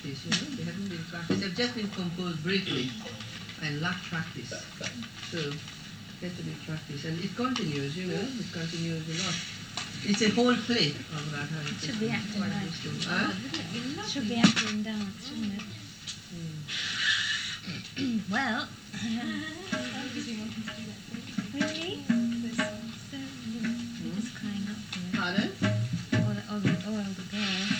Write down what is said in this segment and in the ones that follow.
practice, you know. They haven't been practiced. They've just been composed briefly and lack practice. So, get to be practiced. And it continues, you know. It continues a lot. It's a whole play of Radha. It should be acting dance. It should be acting dance, shouldn't it? Well, really? So, we're just crying out for it. Pardon? All the girls.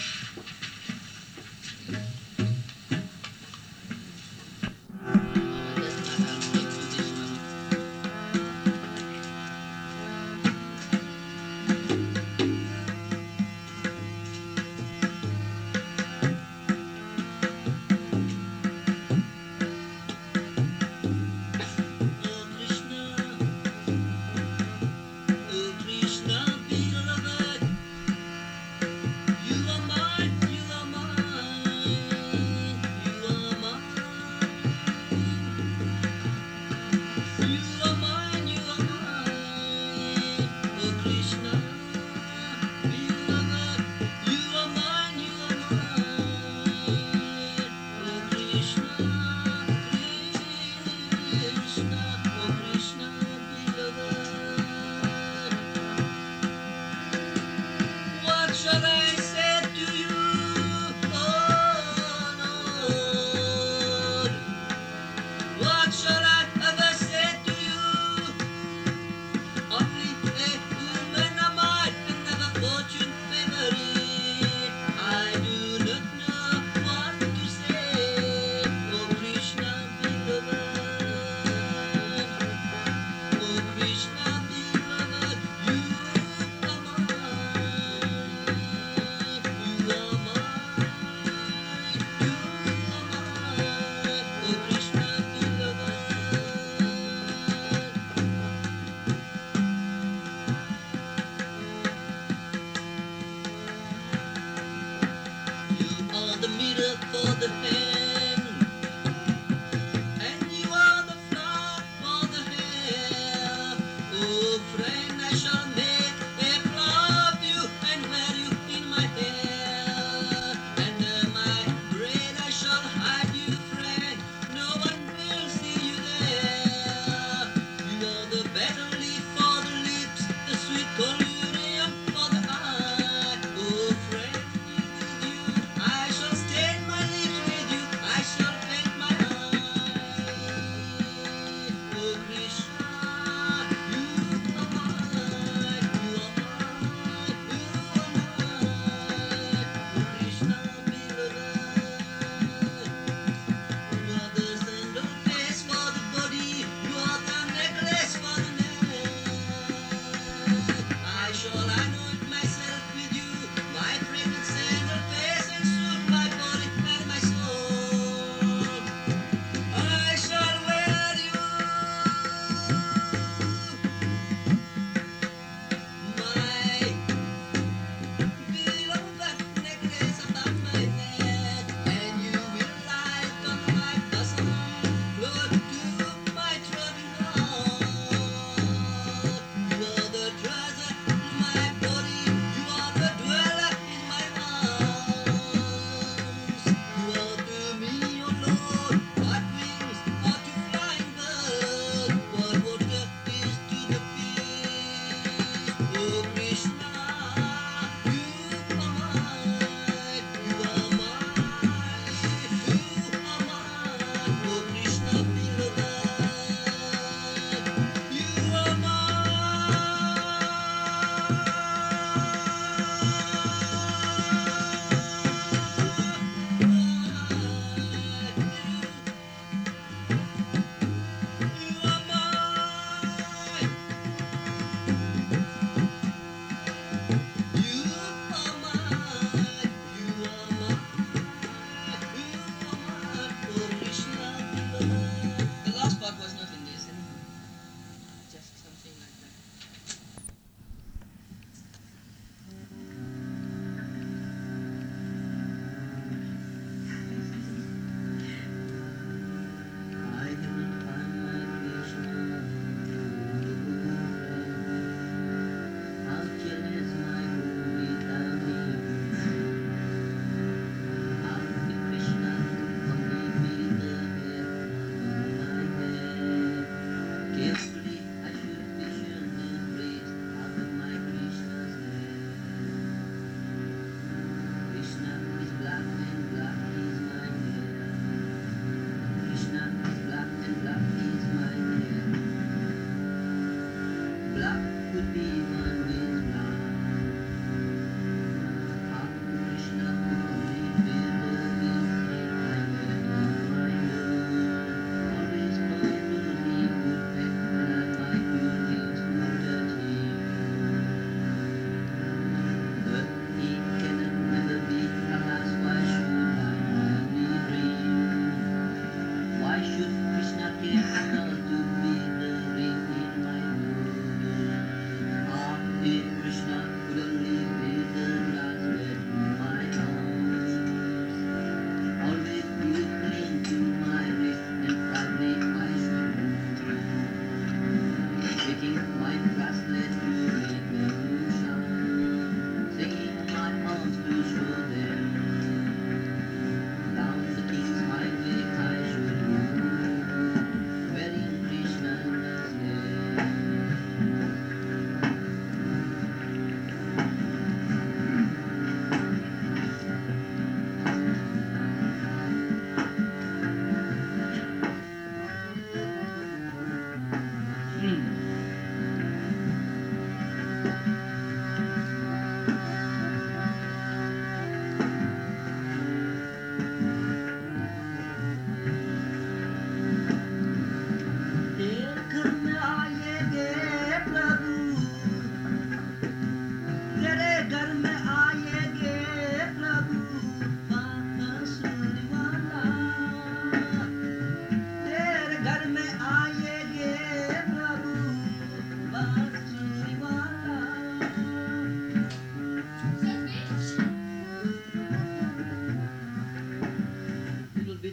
I shall stain my lips with you.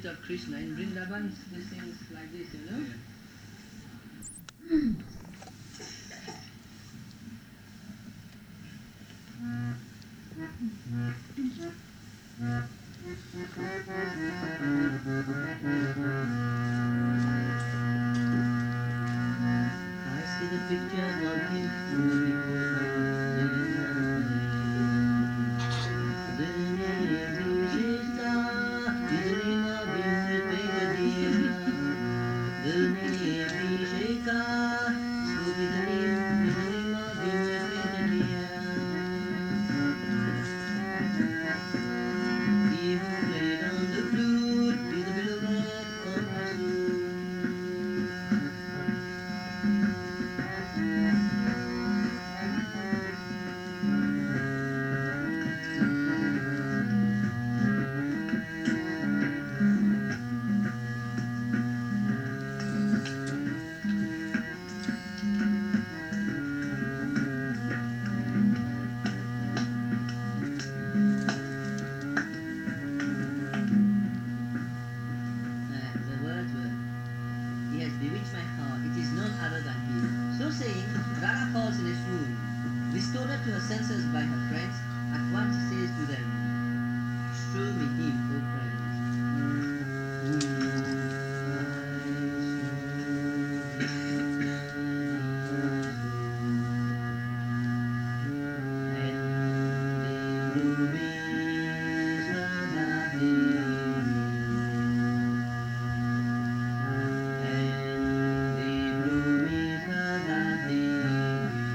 without Krishna. In Vrindavan, this thing is like this, you know. I see the picture of him before he who played on the flute is the beloved of my soul. The words were, he has bewitched my heart, it is none other than he. So saying, Radha falls in a swoon. Restored to her senses by her friends, at once says to them, show me him, O friends.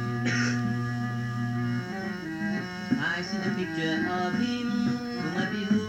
I see the picture of him whom I behold.